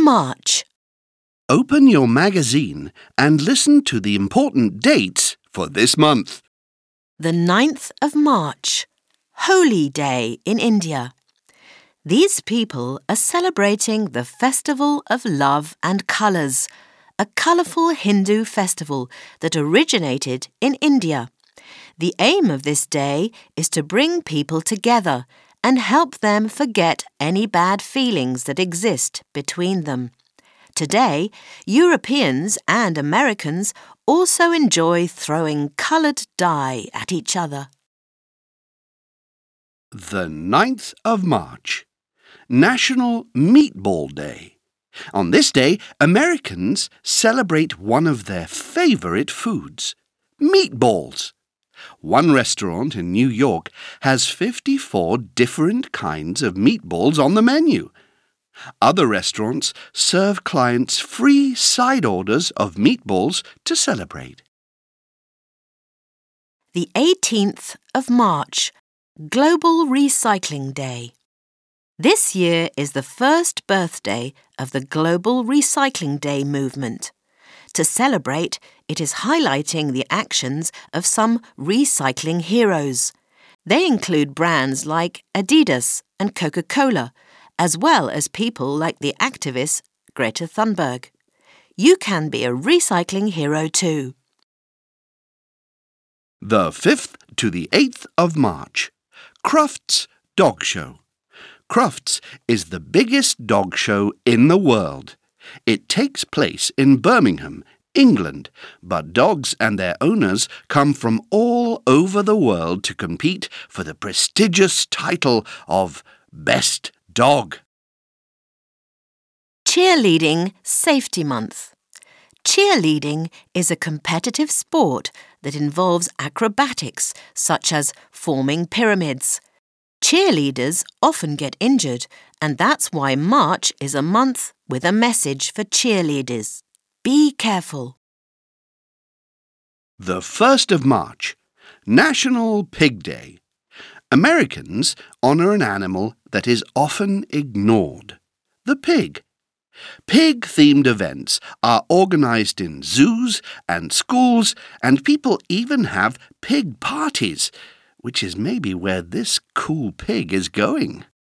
March. Open your magazine and listen to the important dates for this month. The 9th of March, Holi Day in India. These people are celebrating the Festival of Love and Colours, a colourful Hindu festival that originated in India. The aim of this day is to bring people together and help them forget any bad feelings that exist between them. Today, Europeans and Americans also enjoy throwing coloured dye at each other. The 9th of March, National Meatball Day. On this day, Americans celebrate one of their favourite foods, meatballs. One restaurant in New York has 54 different kinds of meatballs on the menu. Other restaurants serve clients free side orders of meatballs to celebrate. The 18th of March, Global Recycling Day. This year is the first birthday of the Global Recycling Day movement. To celebrate, it is highlighting the actions of some recycling heroes. They include brands like Adidas and Coca-Cola, as well as people like the activist Greta Thunberg. You can be a recycling hero too. The 5th to the 8th of March, Crufts Dog Show. Crufts is the biggest dog show in the world. It takes place in Birmingham, England, but dogs and their owners come from all over the world to compete for the prestigious title of Best Dog. Cheerleading Safety Month. Cheerleading is a competitive sport that involves acrobatics, such as forming pyramids. Cheerleaders often get injured, and that's why March is a month with a message for cheerleaders. Be careful. The 1st of March, National Pig Day. Americans honour an animal that is often ignored, the pig. Pig-themed events are organised in zoos and schools, and people even have pig parties, which is maybe where this cool pig is going.